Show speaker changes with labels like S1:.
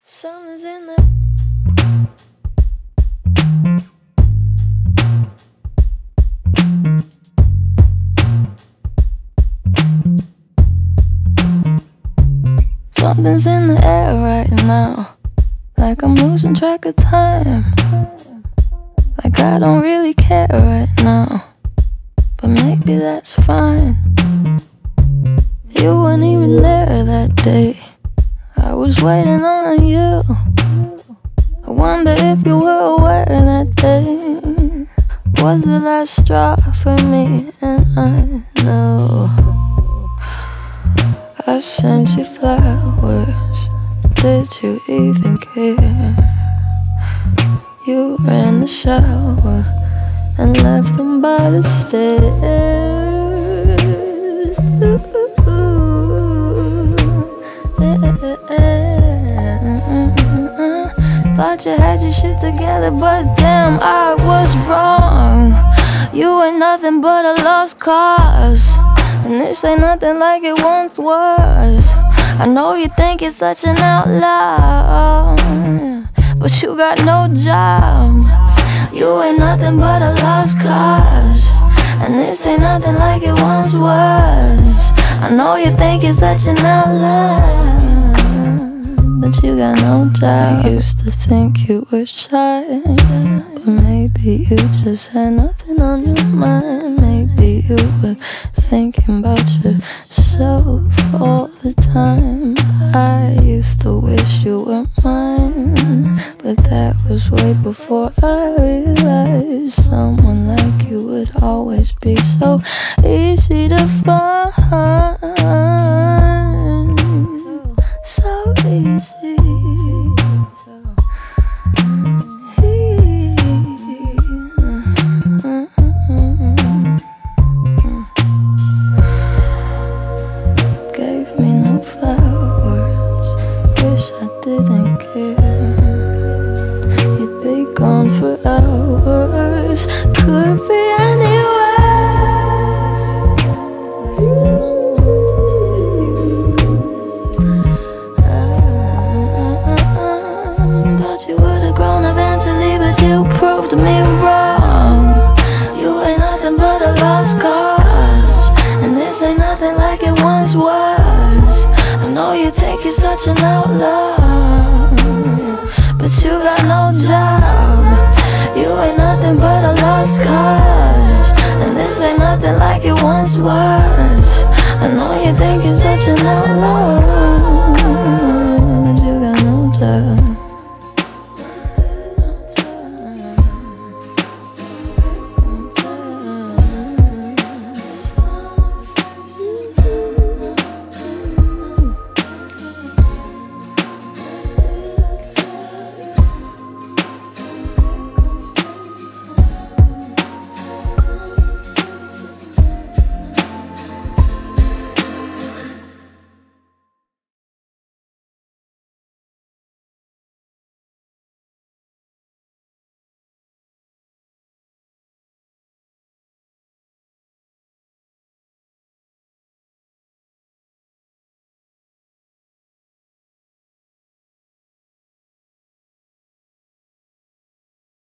S1: Something's in the Something's in the air right now, like I'm losing track of time. Like I don't really care right now, but maybe that's fine. You weren't even there that day, I was waiting on you. I wonder if you were aware that day was the last straw for me. And I know I sent you flowers, did you even care? You ran the shower and left them by the stairs. Thought you had your shit together, but damn, I was wrong. You ain't nothing but a lost cause, and this ain't nothing like it once was. I know you think you're such an outlaw, but you got no job. You ain't nothing but a lost cause, and this ain't nothing like it once was. I know you think you're such an outlaw, but you got no job. I used to think you were shy, but maybe you just had nothing on your mind. Maybe you were thinking about yourself all the time. I used to wish you were mine, but that was way before I realized someone like you would always be so easy to find. So easy. Gave me no flowers, wish I didn't care. You'd be gone for hours, could be you would've grown eventually, but you proved me wrong. You ain't nothing but a lost cause, and this ain't nothing like it once was. I know you think you're such an outlaw, but you got no job. You ain't nothing but a lost cause, and this ain't nothing like it once was. I know you think you're such an outlaw.